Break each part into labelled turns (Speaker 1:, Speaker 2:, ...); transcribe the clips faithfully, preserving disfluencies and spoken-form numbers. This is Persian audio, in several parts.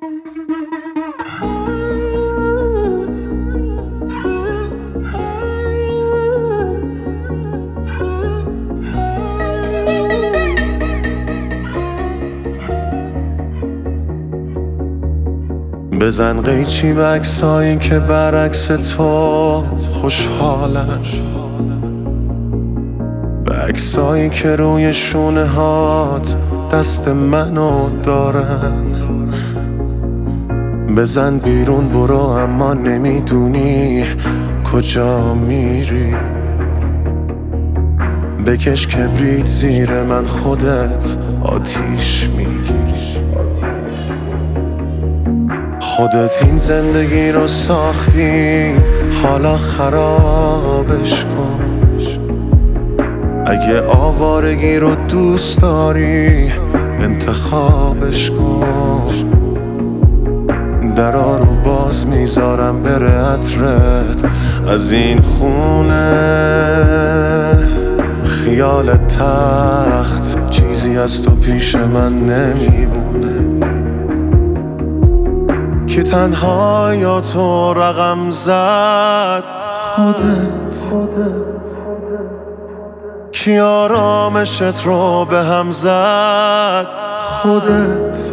Speaker 1: بزن قیچی به عکسایی که برعکس تو خوشحالن، به عکسایی که روی شونه هات دست منو دارن. بزن بیرون برو اما نمیدونی کجا میری. بکش کبریت زیر من خودت آتیش میگیری. خودت این زندگی رو ساختی، حالا خرابش کن. اگه آوارگی رو دوست داری انتخابش کن. درا رو باز میذارم بره عطرت از این خونه. خیال تخت چیزی از تو پیش من نمیمونه. که تنها یا تو رقم زد خودت. کی آرامشت رو به هم زد خودت.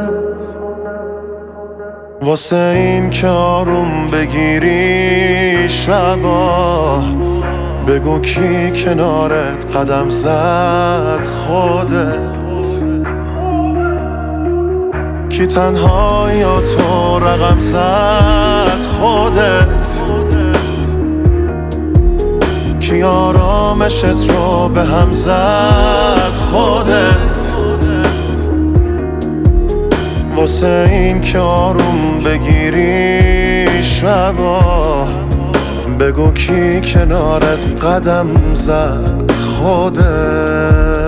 Speaker 1: واسه این که آروم بگیری شبا، بگو کی کنارت قدم زد خودت. کی تنها یا تو رقم زد خودت. کی آرامشت رو به هم زد خودت. واسه این که آروم بگیری شبا، بگو کی کنارت قدم زد خودت.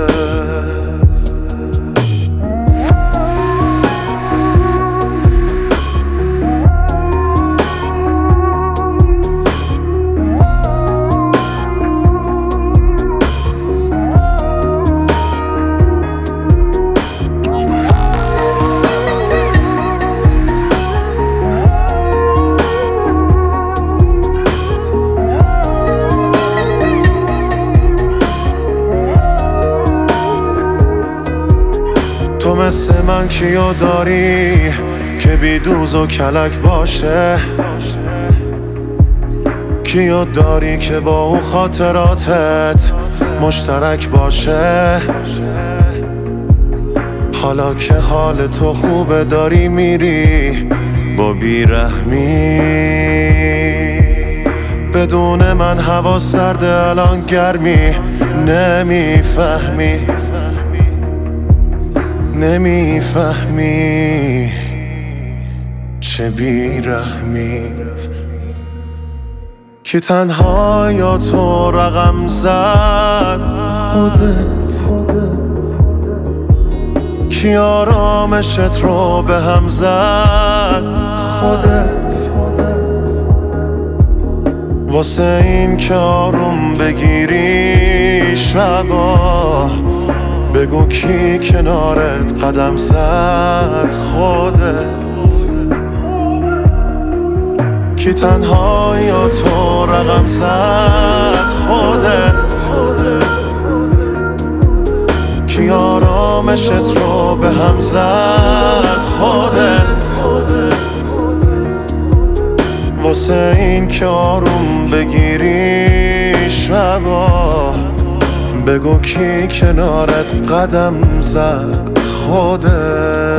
Speaker 1: تو مثل من کیو داری که بی دوز و کلک باشه؟ کیو داری که با اون خاطراتت مشترک باشه؟ حالا که حال تو خوبه داری میری با بیرحمی. بدون من هوا سرده الان گرمی. نمیفهمی نمیفهمی چه بیرحمی. که تنها یا تو رقم زد خودت. کی آرامشت رو به هم زد خودت. واسه این که آروم بگیری شبا، بگو کی کنارت قدم زد خودت. کی تنها یا تو رقم زد خودت. کی آرامشت رو به هم زد خودت. واسه این که آروم بگیری شبا، بگو کی کنارت قدم زد خودت.